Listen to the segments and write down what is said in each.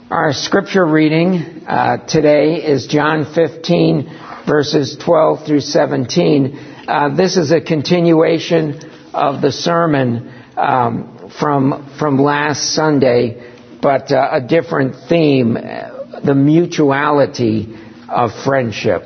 Our scripture reading today is John 15, verses 12 through 17. This is a continuation of the sermon from last Sunday, but a different theme, the mutuality of friendship.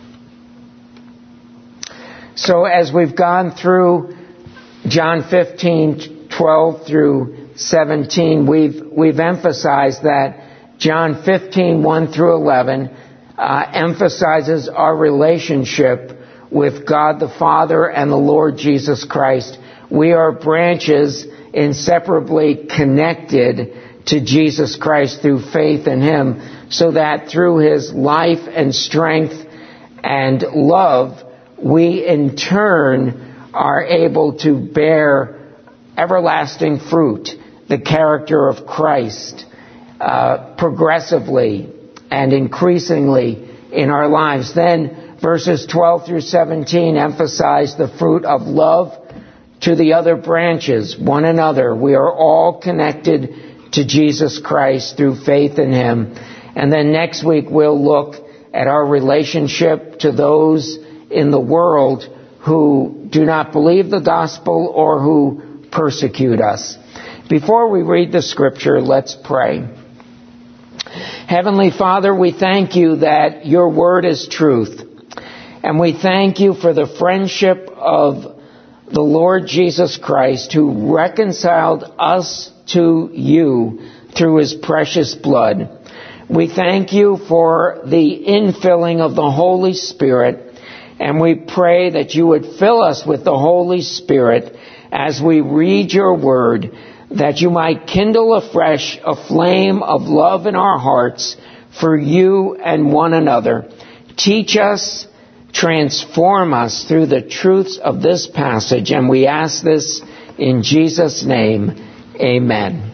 So as we've gone through John 15, 12 through 17, we've emphasized that John 15, 1 through 11 emphasizes our relationship with God the Father and the Lord Jesus Christ. We are branches inseparably connected to Jesus Christ through faith in Him, so that through His life and strength and love, we in turn are able to bear everlasting fruit, the character of Christ, progressively and increasingly in our lives. Then verses 12 through 17 emphasize the fruit of love to the other branches, one another. We are all connected to Jesus Christ through faith in Him. And then next week we'll look at our relationship to those in the world who do not believe the gospel or who persecute us. Before we read the scripture, let's pray. Heavenly Father, we thank you that your word is truth. And we thank you for the friendship of the Lord Jesus Christ, who reconciled us to you through His precious blood. We thank you for the infilling of the Holy Spirit, and we pray that you would fill us with the Holy Spirit as we read your word, that you might kindle afresh a flame of love in our hearts for you and one another. Teach us, transform us through the truths of this passage, and we ask this in Jesus' name. Amen.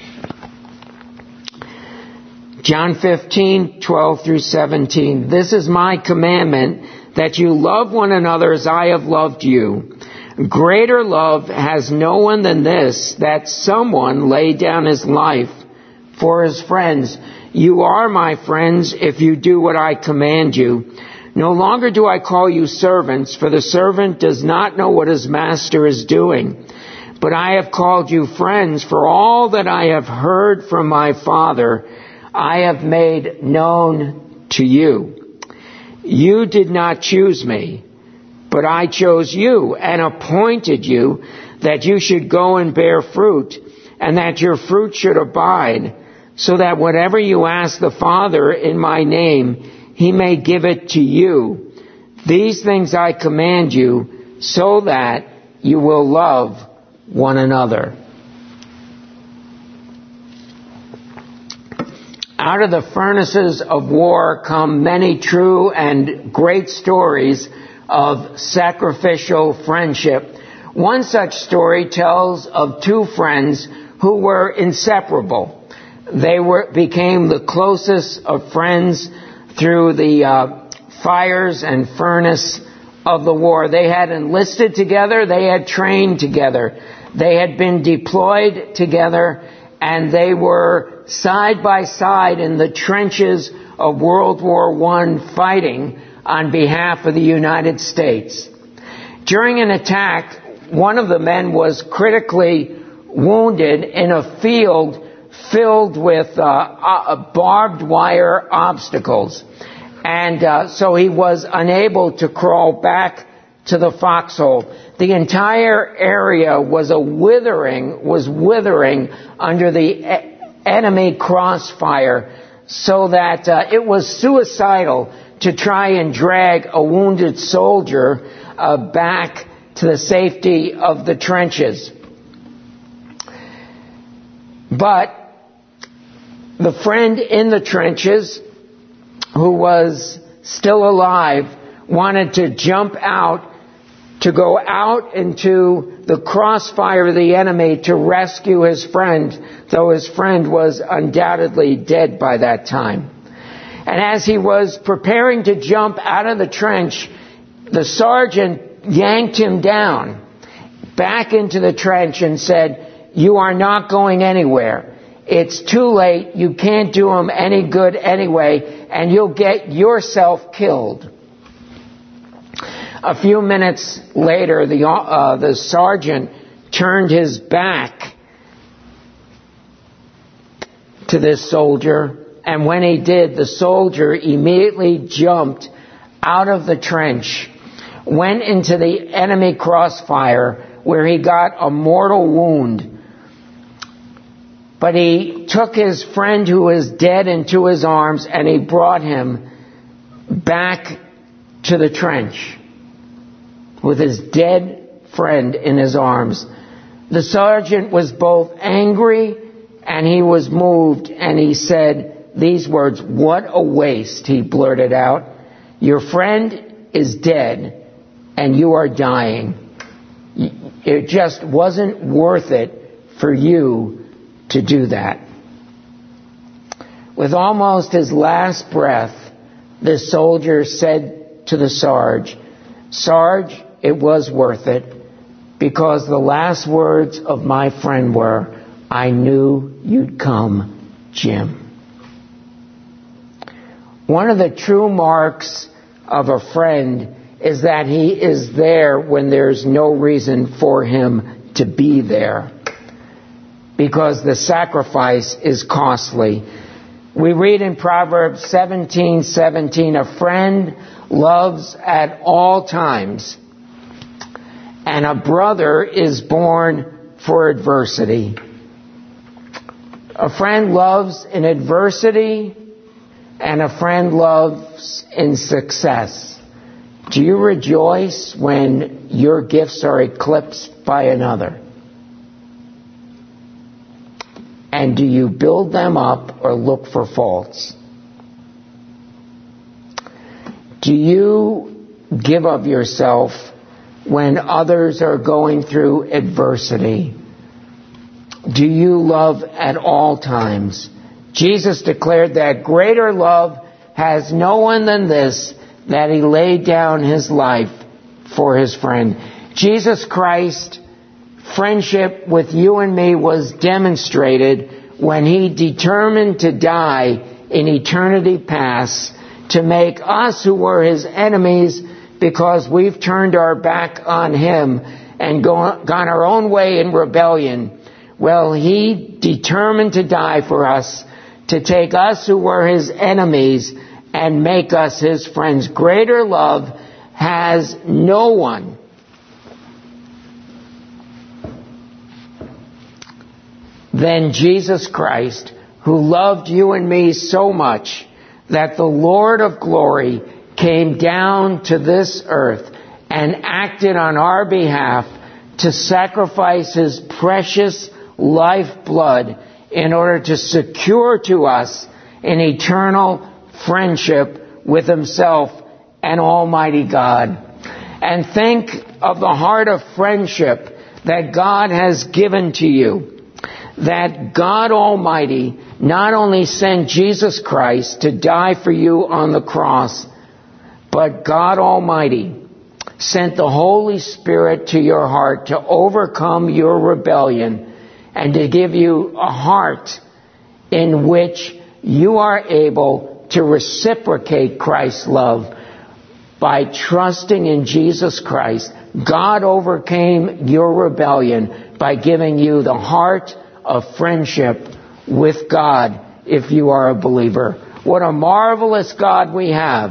John 15, 12 through 17. This is my commandment, that you love one another as I have loved you. Greater love has no one than this, that someone lay down his life for his friends. You are my friends if you do what I command you. No longer do I call you servants, for the servant does not know what his master is doing. But I have called you friends, for all that I have heard from my Father, I have made known to you. You did not choose me, but I chose you and appointed you that you should go and bear fruit, and that your fruit should abide, so that whatever you ask the Father in my name, He may give it to you. These things I command you, so that you will love one another. Out of the furnaces of war come many true and great stories of sacrificial friendship. One such story tells of two friends who were inseparable. They became the closest of friends through the fires and furnace of the war. They had enlisted together, they had trained together, they had been deployed together, and they were side by side in the trenches of World War I fighting on behalf of the United States. During an attack, one of the men was critically wounded in a field filled with barbed wire obstacles. And so he was unable to crawl back to the foxhole. The entire area was withering under the enemy crossfire, so that it was suicidal to try and drag a wounded soldier back to the safety of the trenches. But the friend in the trenches, who was still alive, wanted to jump out, to go out into the crossfire of the enemy to rescue his friend, though his friend was undoubtedly dead by that time. And as he was preparing to jump out of the trench, the sergeant yanked him down back into the trench and said, "You are not going anywhere." it's too late. You can't do him any good anyway, and you'll get yourself killed. A few minutes later, the sergeant turned his back to this soldier, and when he did, the soldier immediately jumped out of the trench, went into the enemy crossfire, where he got a mortal wound. But he took his friend who was dead into his arms, and he brought him back to the trench with his dead friend in his arms. The sergeant was both angry and he was moved, and he said these words, "What a waste," he blurted out. "Your friend is dead and you are dying. It just wasn't worth it for you to do that." With almost his last breath, the soldier said to the Sarge, "Sarge, it was worth it, because the last words of my friend were, 'I knew you'd come, Jim.'" One of the true marks of a friend is that he is there when there's no reason for him to be there, because the sacrifice is costly. We read in Proverbs 17:17, "A friend loves at all times, and a brother is born for adversity." A friend loves in adversity, and a friend loves in success. Do you rejoice when your gifts are eclipsed by another? And do you build them up or look for faults? Do you give of yourself when others are going through adversity? Do you love at all times? Jesus declared that greater love has no one than this, that he laid down his life for his friend. Jesus Christ's friendship with you and me was demonstrated when he determined to die in eternity past to make us who were his enemies, because we've turned our back on him and gone our own way in rebellion. Well, he determined to die for us, to take us who were his enemies and make us his friends. Greater love has no one than Jesus Christ, who loved you and me so much that the Lord of glory came down to this earth and acted on our behalf to sacrifice his precious lifeblood in order to secure to us an eternal friendship with himself and Almighty God. And think of the heart of friendship that God has given to you. That God Almighty not only sent Jesus Christ to die for you on the cross, but God Almighty sent the Holy Spirit to your heart to overcome your rebellion and to give you a heart in which you are able to reciprocate Christ's love by trusting in Jesus Christ. God overcame your rebellion by giving you the heart of friendship with God if you are a believer. What a marvelous God we have.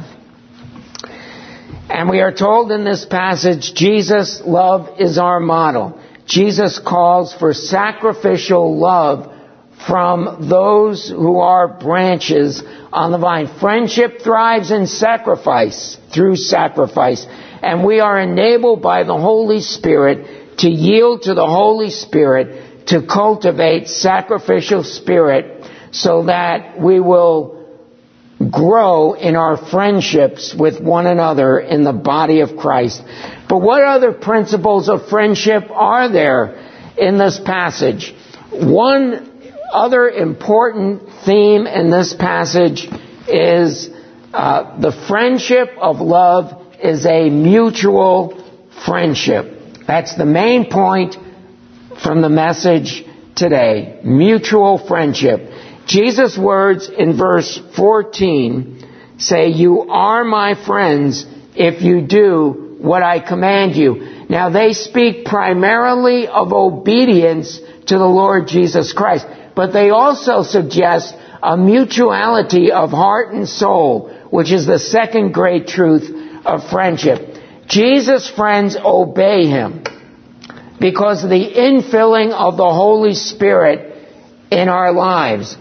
And we are told in this passage, Jesus' love is our model. Jesus calls for sacrificial love from those who are branches on the vine. Friendship thrives in sacrifice, through sacrifice. And we are enabled by the Holy Spirit to yield to the Holy Spirit to cultivate sacrificial spirit so that we will grow in our friendships with one another in the body of Christ. But what other principles of friendship are there in this passage? One other important theme in this passage is the friendship of love is a mutual friendship. That's the main point from the message today. Mutual friendship. Jesus' words in verse 14 say, "You are my friends if you do what I command you." Now they speak primarily of obedience to the Lord Jesus Christ, but they also suggest a mutuality of heart and soul, which is the second great truth of friendship. Jesus' friends obey him because of the infilling of the Holy Spirit in our lives.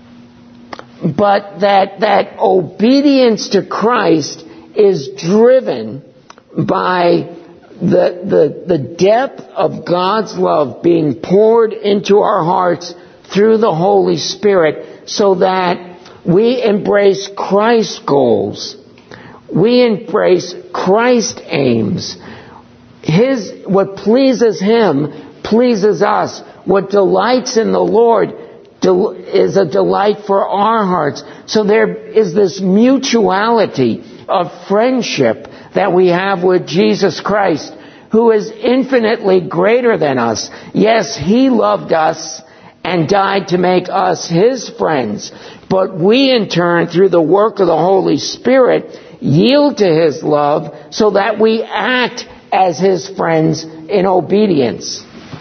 But that obedience to Christ is driven by the depth of God's love being poured into our hearts through the Holy Spirit, so that we embrace Christ's goals. We embrace Christ's aims. What pleases him pleases us. What delights in the Lord is a delight for our hearts. So there is this mutuality of friendship that we have with Jesus Christ, who is infinitely greater than us. Yes, he loved us and died to make us his friends. But we in turn, through the work of the Holy Spirit, yield to his love so that we act as his friends in obedience.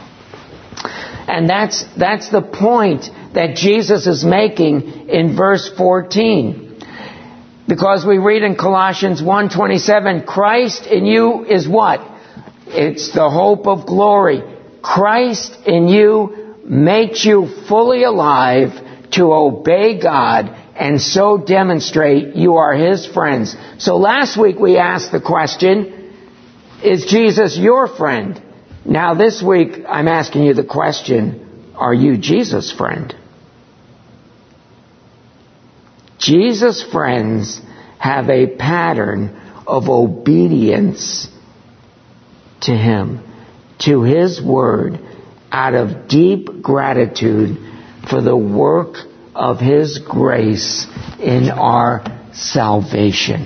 And that's the point that Jesus is making in verse 14. Because we read in Colossians 1:27, Christ in you is what? It's the hope of glory. Christ in you makes you fully alive to obey God and so demonstrate you are his friends. So last week we asked the question, is Jesus your friend? Now this week I'm asking you the question, are you Jesus' friend? Jesus' friends have a pattern of obedience to him, to his word, out of deep gratitude for the work of his grace in our salvation.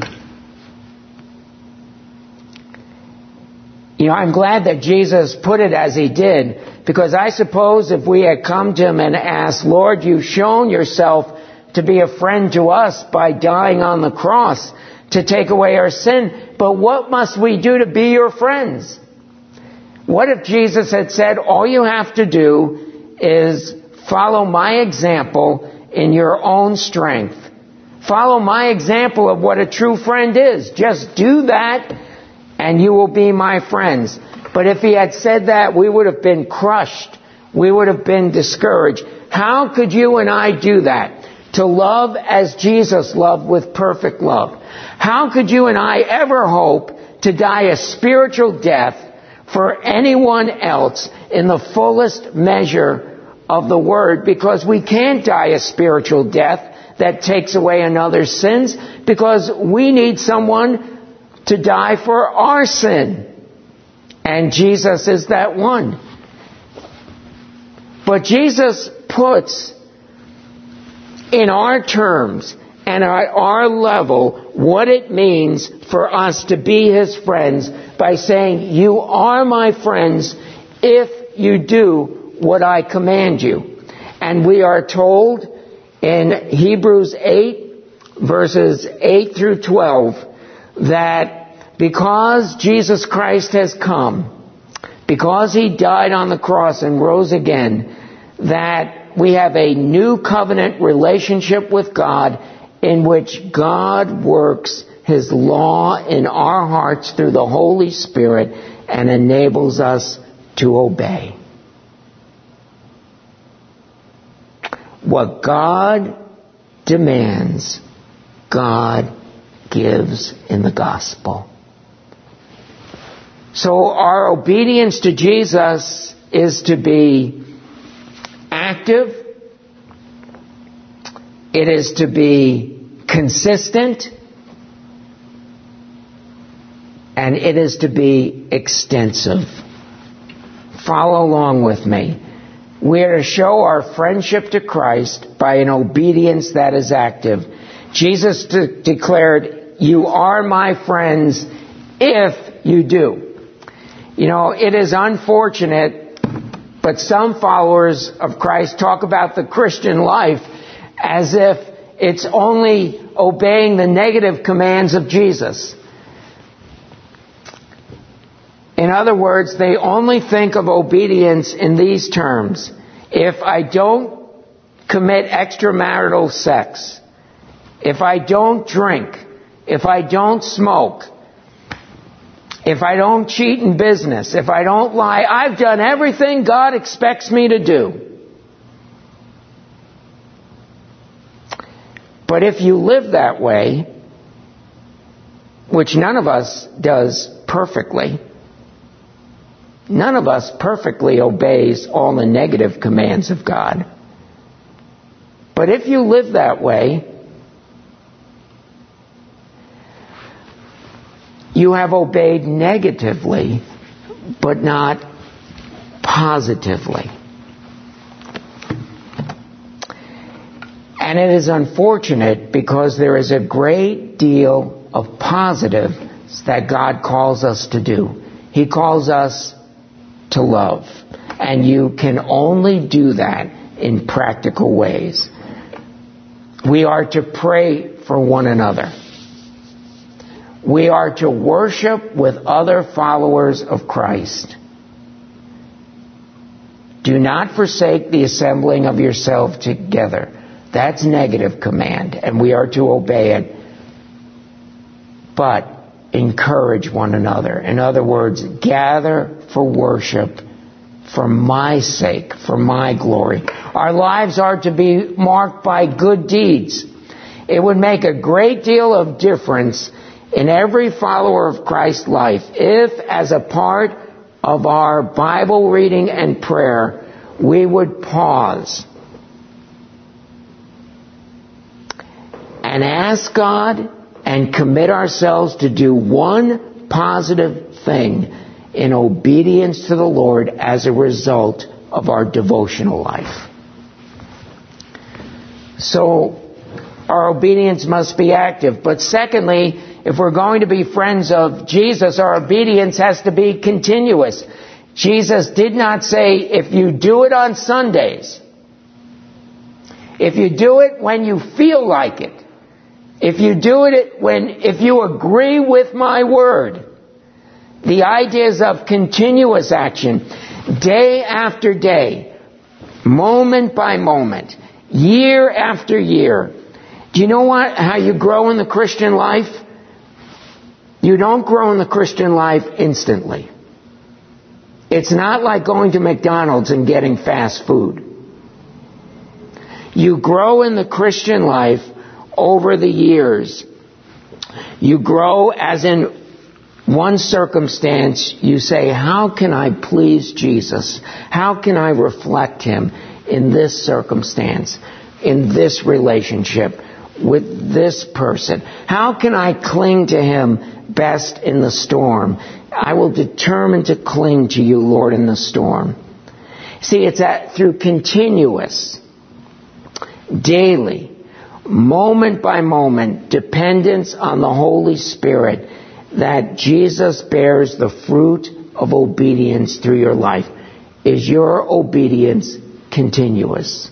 You know, I'm glad that Jesus put it as he did, because I suppose if we had come to him and asked, Lord, you've shown yourself to be a friend to us by dying on the cross to take away our sin, but what must we do to be your friends? What if Jesus had said, all you have to do is follow my example in your own strength. Follow my example of what a true friend is. Just do that and you will be my friends. But if he had said that, we would have been crushed. We would have been discouraged. How could you and I do that? To love as Jesus loved with perfect love. How could you and I ever hope to die a spiritual death for anyone else in the fullest measure of the word? Because we can't die a spiritual death that takes away another's sins, because we need someone to die for our sin. And Jesus is that one. But Jesus puts in our terms and at our level what it means for us to be his friends by saying, you are my friends if you do what I command you. And we are told in Hebrews 8, verses 8 through 12, that because Jesus Christ has come, because he died on the cross and rose again, that we have a new covenant relationship with God in which God works his law in our hearts through the Holy Spirit and enables us to obey. What God demands, God gives in the gospel. So our obedience to Jesus is to be active. It is to be consistent. And it is to be extensive. Follow along with me. We are to show our friendship to Christ by an obedience that is active. Jesus declared, you are my friends if you do. You know, it is unfortunate, But some followers of Christ talk about the Christian life as if it's only obeying the negative commands of Jesus. In other words, they only think of obedience in these terms. If I don't commit extramarital sex, if I don't drink, if I don't smoke, if I don't cheat in business, if I don't lie, I've done everything God expects me to do. But if you live that way, which none of us does perfectly, none of us perfectly obeys all the negative commands of God. But if you live that way, you have obeyed negatively, but not positively. And it is unfortunate because there is a great deal of positive that God calls us to do. He calls us to love. And you can only do that in practical ways. We are to pray for one another. We are to worship with other followers of Christ. Do not forsake the assembling of yourself together. That's negative command, and we are to obey it. But encourage one another. In other words, gather for worship for my sake, for my glory. Our lives are to be marked by good deeds. It would make a great deal of difference in every follower of Christ's life if, as a part of our Bible reading and prayer, we would pause and ask God and commit ourselves to do one positive thing in obedience to the Lord as a result of our devotional life. So, our obedience must be active. But secondly, if we're going to be friends of Jesus, our obedience has to be continuous. Jesus did not say, if you do it on Sundays, if you do it when you feel like it, if you do it if you agree with my word. The ideas of continuous action, day after day, moment by moment, year after year. Do you know how you grow in the Christian life? You don't grow in the Christian life instantly. It's not like going to McDonald's and getting fast food. You grow in the Christian life over the years. You grow as in one circumstance, you say, how can I please Jesus? How can I reflect Him in this circumstance, in this relationship, with this person? How can I cling to Him best in the storm? I will determine to cling to you, Lord, in the storm. See, it's through continuous, daily, moment by moment dependence on the Holy Spirit that Jesus bears the fruit of obedience through your life. Is your obedience continuous?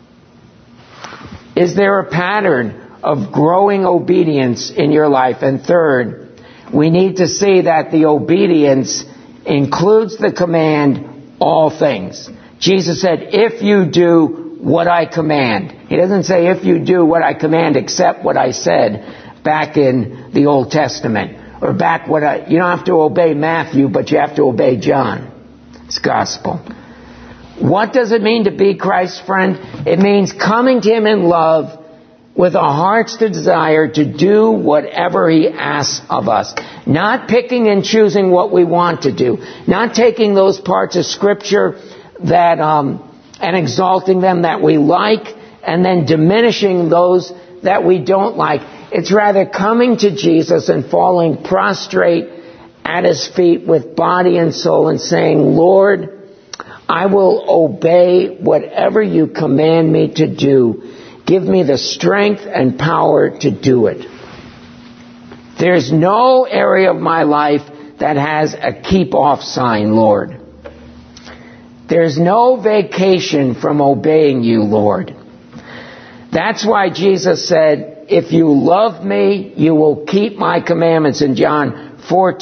Is there a pattern of growing obedience in your life? And third, we need to see that the obedience includes the command, all things. Jesus said, if you do what I command. He doesn't say, if you do what I command except what I said back in the Old Testament. Or you don't have to obey Matthew, but you have to obey John. It's gospel. What does it mean to be Christ's friend? It means coming to Him in love with a heart's desire to do whatever He asks of us. Not picking and choosing what we want to do. Not taking those parts of Scripture that and exalting them that we like, and then diminishing those that we don't like. It's rather coming to Jesus and falling prostrate at His feet with body and soul and saying, Lord, I will obey whatever you command me to do. Give me the strength and power to do it. There's no area of my life that has a keep off sign, Lord. There's no vacation from obeying you, Lord. That's why Jesus said, if you love me, you will keep my commandments in John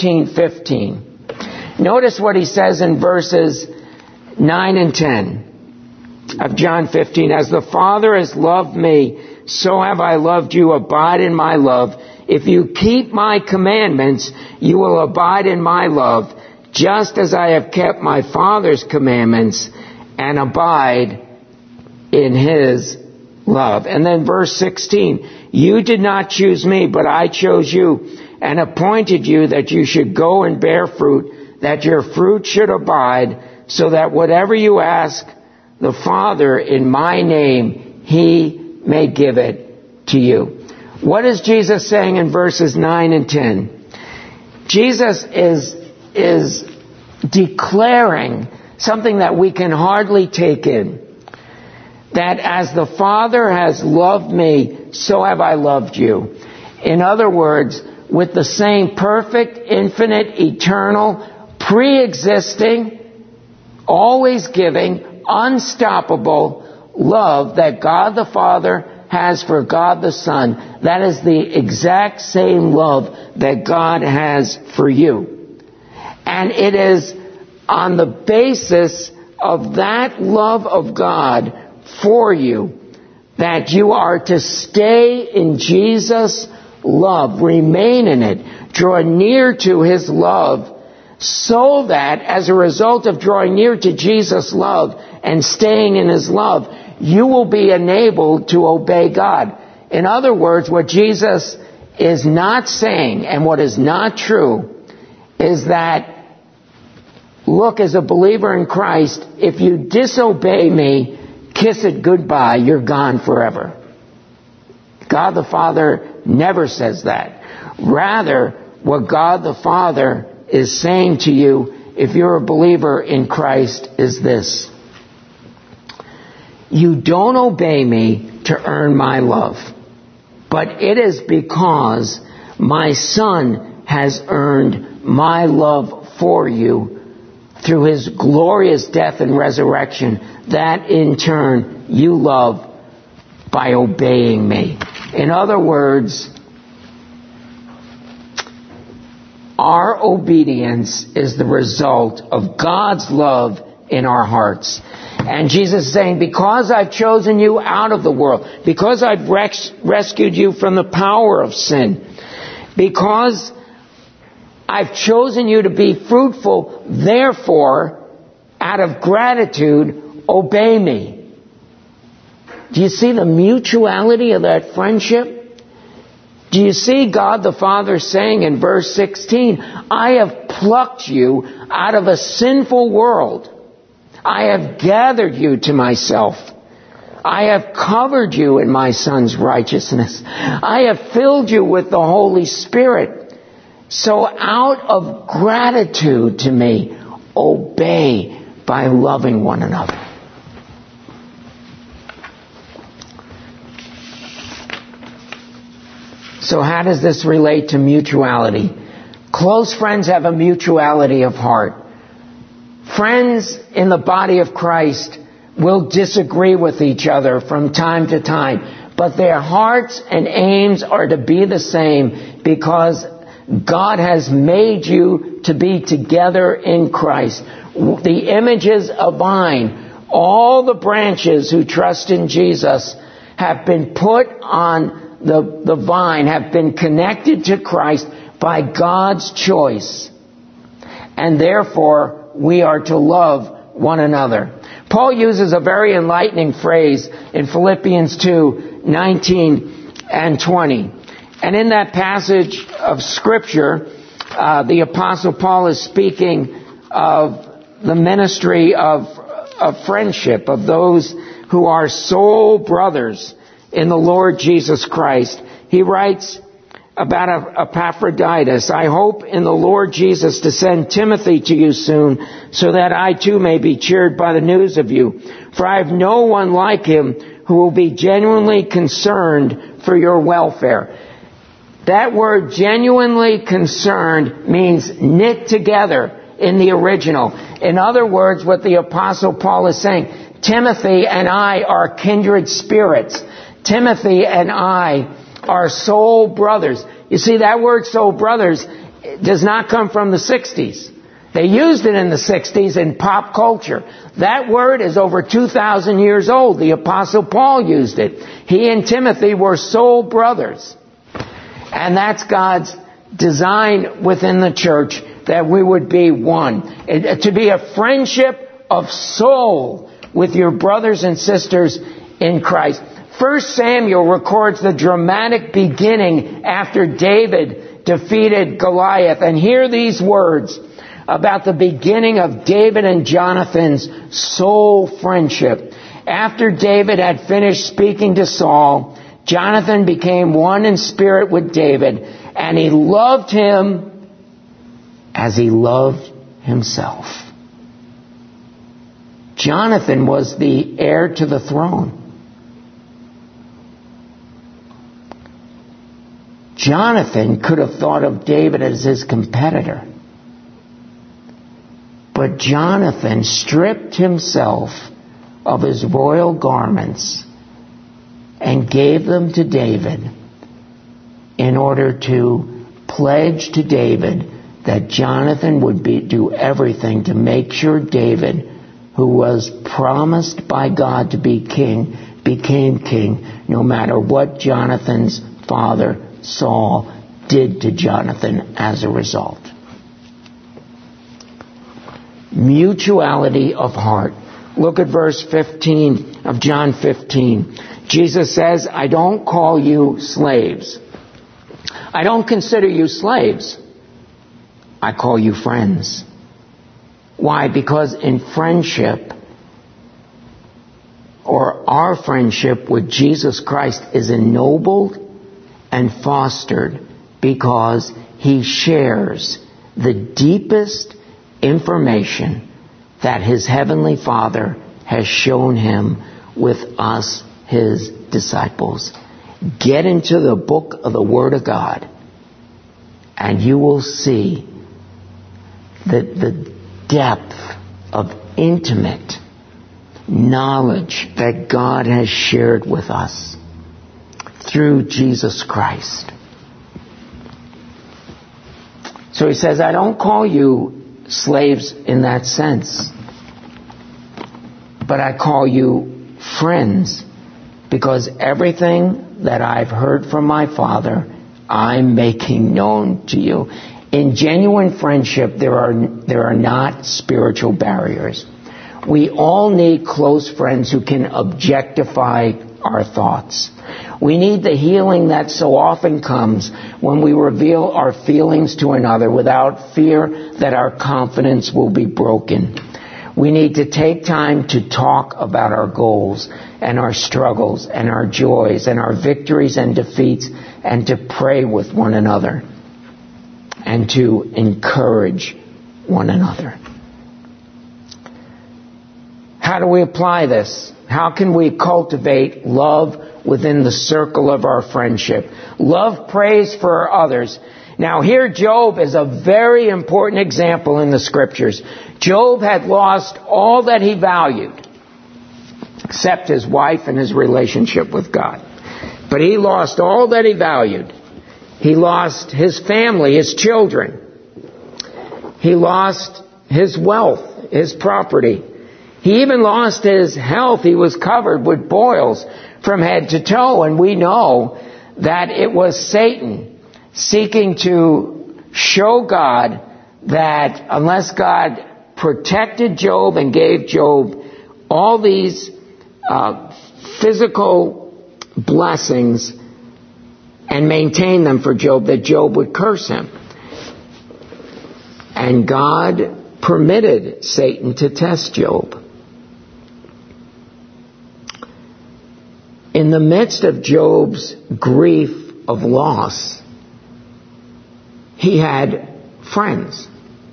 14:15. Notice what he says in verses 9 and 10 of John 15. As the Father has loved me, so have I loved you. Abide in my love. If you keep my commandments, you will abide in my love, just as I have kept my Father's commandments and abide in his love. And then verse 16, you did not choose me, but I chose you and appointed you that you should go and bear fruit, that your fruit should abide, so that whatever you ask the Father in my name, he may give it to you. What is Jesus saying in verses 9 and 10? Jesus is declaring something that we can hardly take in. That as the Father has loved me, so have I loved you. In other words, with the same perfect, infinite, eternal, pre-existing, always giving, unstoppable love that God the Father has for God the Son, that is the exact same love that God has for you. And it is on the basis of that love of God for you that you are to stay in Jesus' love, remain in it, draw near to his love, so that as a result of drawing near to Jesus' love and staying in his love, you will be enabled to obey God. In other words, what Jesus is not saying and what is not true is that, look, as a believer in Christ, if you disobey me, kiss it goodbye, you're gone forever. God the Father never says that. Rather, what God the Father is saying to you, if you're a believer in Christ, is this: you don't obey me to earn my love, but it is because my Son has earned my love for you through his glorious death and resurrection, that in turn you love by obeying me. In other words, our obedience is the result of God's love in our hearts. And Jesus is saying, because I've chosen you out of the world, because I've rescued you from the power of sin, because I've chosen you to be fruitful, therefore, out of gratitude, obey me. Do you see the mutuality of that friendship? Do you see God the Father saying in verse 16, I have plucked you out of a sinful world. I have gathered you to myself. I have covered you in my Son's righteousness. I have filled you with the Holy Spirit. So out of gratitude to me, obey by loving one another. So how does this relate to mutuality? Close friends have a mutuality of heart. Friends in the body of Christ will disagree with each other from time to time, but their hearts and aims are to be the same because God has made you to be together in Christ. The image is a vine. All the branches who trust in Jesus have been put on the vine, have been connected to Christ by God's choice. And therefore, we are to love one another. Paul uses a very enlightening phrase in Philippians 2:19 and 20. And in that passage of Scripture, the Apostle Paul is speaking of the ministry of friendship, of those who are soul brothers in the Lord Jesus Christ. He writes about Epaphroditus, I hope in the Lord Jesus to send Timothy to you soon, so that I too may be cheered by the news of you. For I have no one like him who will be genuinely concerned for your welfare. That word genuinely concerned means knit together in the original. In other words, what the Apostle Paul is saying, Timothy and I are kindred spirits. Timothy and I are soul brothers. You see, that word soul brothers does not come from the 60s. They used it in the 60s in pop culture. That word is over 2,000 years old. The Apostle Paul used it. He and Timothy were soul brothers. And that's God's design within the church, that we would be one. To be a friendship of soul with your brothers and sisters in Christ. 1 Samuel records the dramatic beginning after David defeated Goliath. And hear these words about the beginning of David and Jonathan's soul friendship. After David had finished speaking to Saul, Jonathan became one in spirit with David, and he loved him as he loved himself. Jonathan was the heir to the throne. Jonathan could have thought of David as his competitor. But Jonathan stripped himself of his royal garments and gave them to David in order to pledge to David that Jonathan would do everything to make sure David, who was promised by God to be king, became king, no matter what Jonathan's father, Saul, did to Jonathan as a result. Mutuality of heart. Look at verse 15 of John 15. Jesus says, I don't call you slaves. I don't consider you slaves. I call you friends. Why? Because in friendship, or our friendship with Jesus Christ is ennobled and fostered because he shares the deepest information that his heavenly Father has shown him with us, his disciples. Get into the book of the Word of God, and you will see the depth of intimate knowledge that God has shared with us through Jesus Christ. So he says, I don't call you slaves in that sense, but I call you friends, because everything that I've heard from my Father, I'm making known to you. In genuine friendship, there are not spiritual barriers. We all need close friends who can objectify our thoughts. We need the healing that so often comes when we reveal our feelings to another without fear that our confidence will be broken. We need to take time to talk about our goals and our struggles and our joys and our victories and defeats, and to pray with one another and to encourage one another. How do we apply this? How can we cultivate love within the circle of our friendship? Love prays for others. Now here Job is a very important example in the scriptures. Job had lost all that he valued, except his wife and his relationship with God. But he lost all that he valued. He lost his family, his children. He lost his wealth, his property. He even lost his health. He was covered with boils from head to toe. And we know that it was Satan seeking to show God that unless God protected Job and gave Job all these physical blessings and maintain them for Job, that Job would curse him. And God permitted Satan to test Job. In the midst of Job's grief of loss, he had friends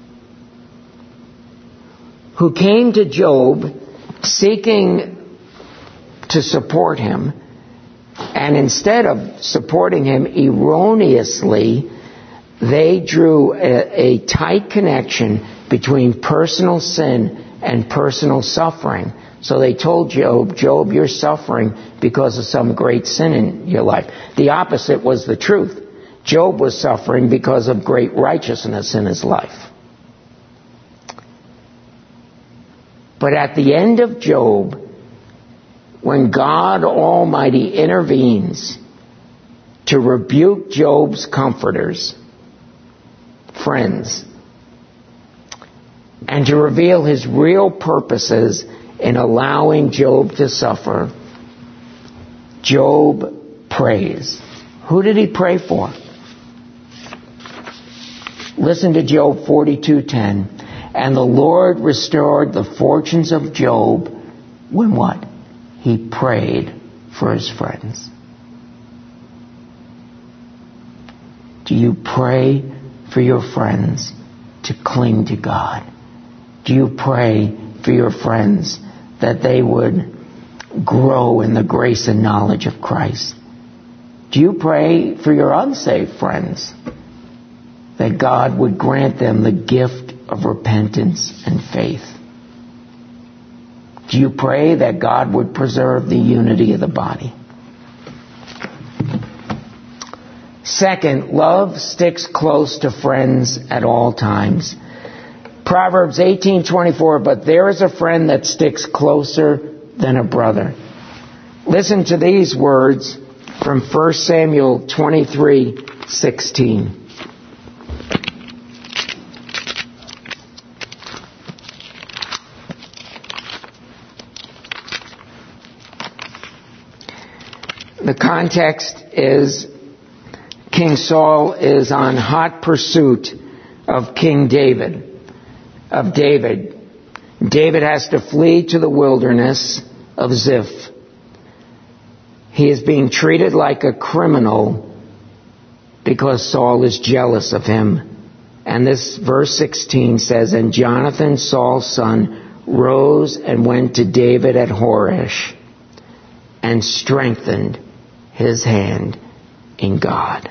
who came to Job seeking to support him, and instead of supporting him erroneously, they drew a tight connection between personal sin and personal suffering. So they told Job, Job, you're suffering because of some great sin in your life. The opposite was the truth. Job was suffering because of great righteousness in his life. But at the end of Job, when God Almighty intervenes to rebuke Job's comforters, friends, and to reveal his real purposes in allowing Job to suffer, Job prays. Who did he pray for? Listen to Job 42:10. And the Lord restored the fortunes of Job when what? He prayed for his friends. Do you pray for your friends to cling to God? Do you pray for your friends that they would grow in the grace and knowledge of Christ? Do you pray for your unsaved friends that God would grant them the gift of repentance and faith? Do you pray that God would preserve the unity of the body? Second, love sticks close to friends at all times. Proverbs 18:24, but there is a friend that sticks closer than a brother. Listen to these words from 1 Samuel 23:16. The context is King Saul is on hot pursuit of King David. David has to flee to the wilderness of Ziph. He is being treated like a criminal because Saul is jealous of him. And this verse 16 says, and Jonathan, Saul's son, rose and went to David at Horesh and strengthened his hand in God.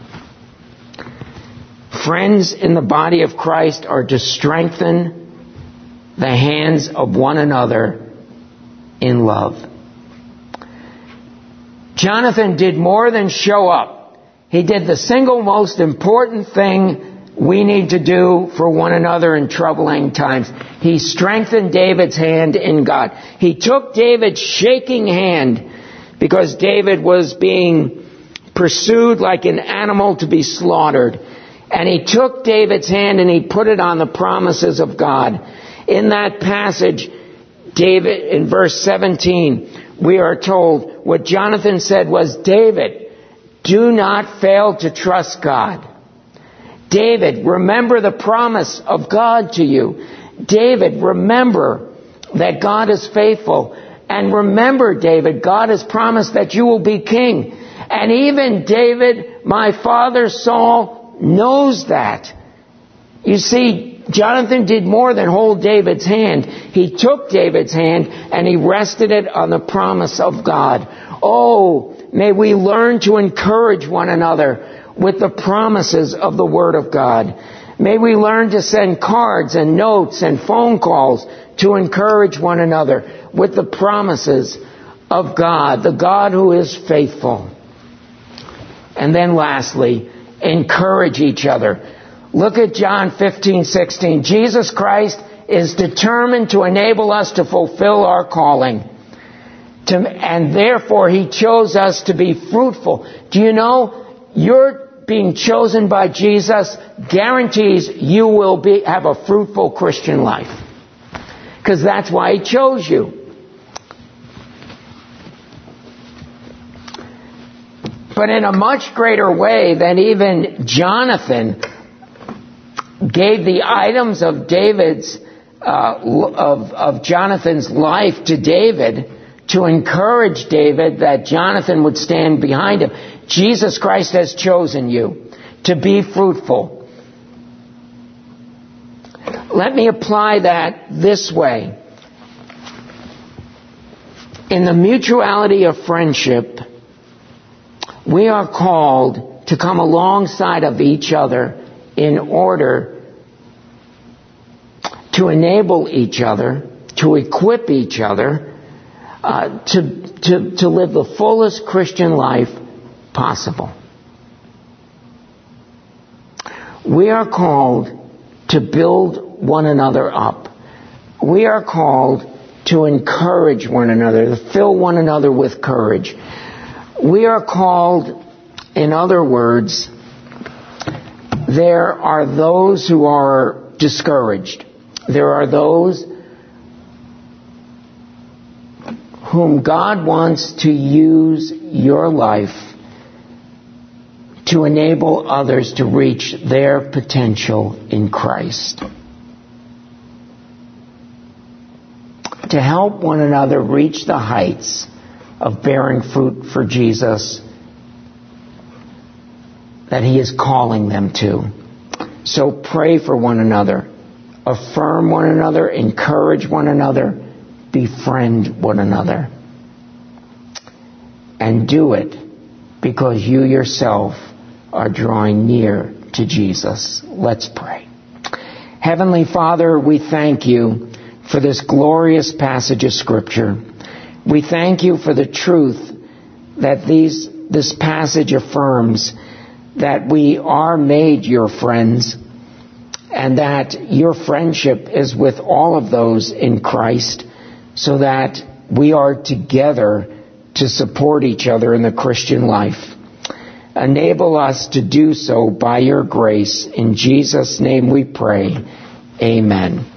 Friends in the body of Christ are to strengthen the hands of one another in love. Jonathan did more than show up. He did the single most important thing we need to do for one another in troubling times. He strengthened David's hand in God. He took David's shaking hand because David was being pursued like an animal to be slaughtered. And he took David's hand and he put it on the promises of God. In that passage, David, in verse 17, we are told what Jonathan said was, David, do not fail to trust God. David, remember the promise of God to you. David, remember that God is faithful. And remember, David, God has promised that you will be king. And even David, my father Saul, knows that. You see, Jonathan did more than hold David's hand. He took David's hand and he rested it on the promise of God. Oh, may we learn to encourage one another with the promises of the Word of God. May we learn to send cards and notes and phone calls to encourage one another with the promises of God, the God who is faithful. And then lastly, encourage each other. Look at John 15:16. Jesus Christ is determined to enable us to fulfill our calling. And therefore, He chose us to be fruitful. Do you know, you're being chosen by Jesus guarantees you will have a fruitful Christian life. Because that's why He chose you. But in a much greater way than even Jonathan gave the items of David's of Jonathan's life to David to encourage David that Jonathan would stand behind him. Jesus Christ has chosen you to be fruitful. Let me apply that this way. In the mutuality of friendship, we are called to come alongside of each other in order to enable each other, to equip each other, to live the fullest Christian life possible. We are called to build one another up. We are called to encourage one another, to fill one another with courage. We are called, in other words, there are those who are discouraged. There are those whom God wants to use your life to enable others to reach their potential in Christ. To help one another reach the heights of bearing fruit for Jesus that He is calling them to. So pray for one another. Affirm one another. Encourage one another. Befriend one another. And do it because you yourself are drawing near to Jesus. Let's pray. Heavenly Father, we thank you for this glorious passage of Scripture. We thank you for the truth that this passage affirms, that we are made your friends, and that your friendship is with all of those in Christ, so that we are together to support each other in the Christian life. Enable us to do so by your grace. In Jesus' name we pray. Amen.